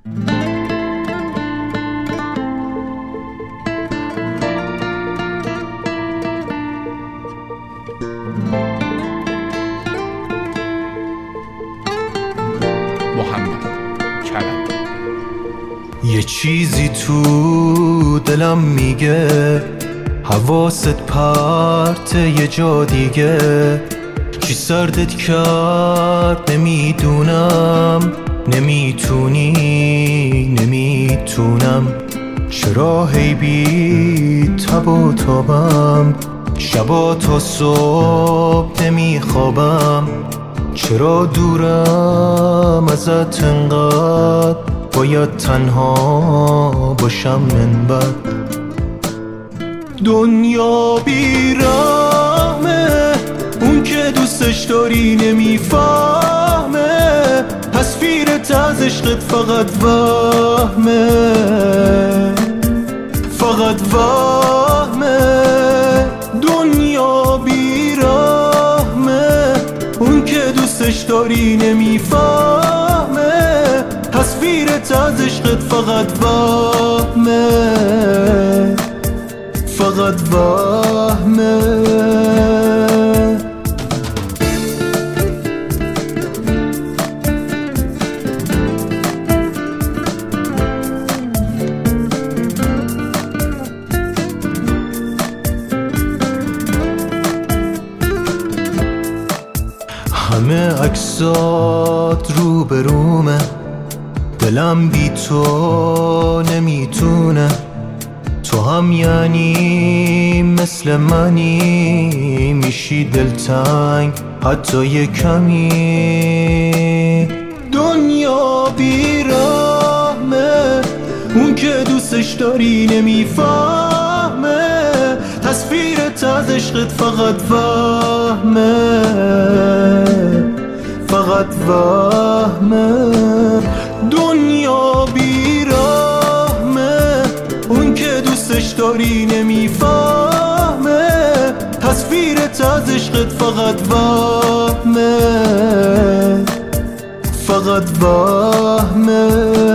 یه چیزی تو دلم میگه حواست پرت یه جا دیگه، چی سردت کرد نمیدونم، نمیتونم چرا هی بی تب و تابم، شبا تا صبح نمیخوابم، چرا دورم ازت انقدر، باید تنها باشم من بعد. دنیا بیرحمه، اون که دوستش داری نمیفهمه، تصویرت از عشقت فقط وهمه، فقط وهمه. دنیا بیرحمه، اون که دوستش داری نمیفهمه، تصویرت از عشقت فقط وهمه، فقط وهمه. همه عکسات رو به رومه، دلم بی تو نمیتونه، تو هم یعنی مثل منی، میشی دلتنگ حتی یه کمی. دنیا بیرحمه، اون که دوستش داری نمیفهمه، تصویرت از عشقت فقط وهمه، فقط وهمه. دنیا بیرحمه، اون که دوستش داری نمیفهمه، تصویرت از عشقت فقط وهمه، فقط وهمه.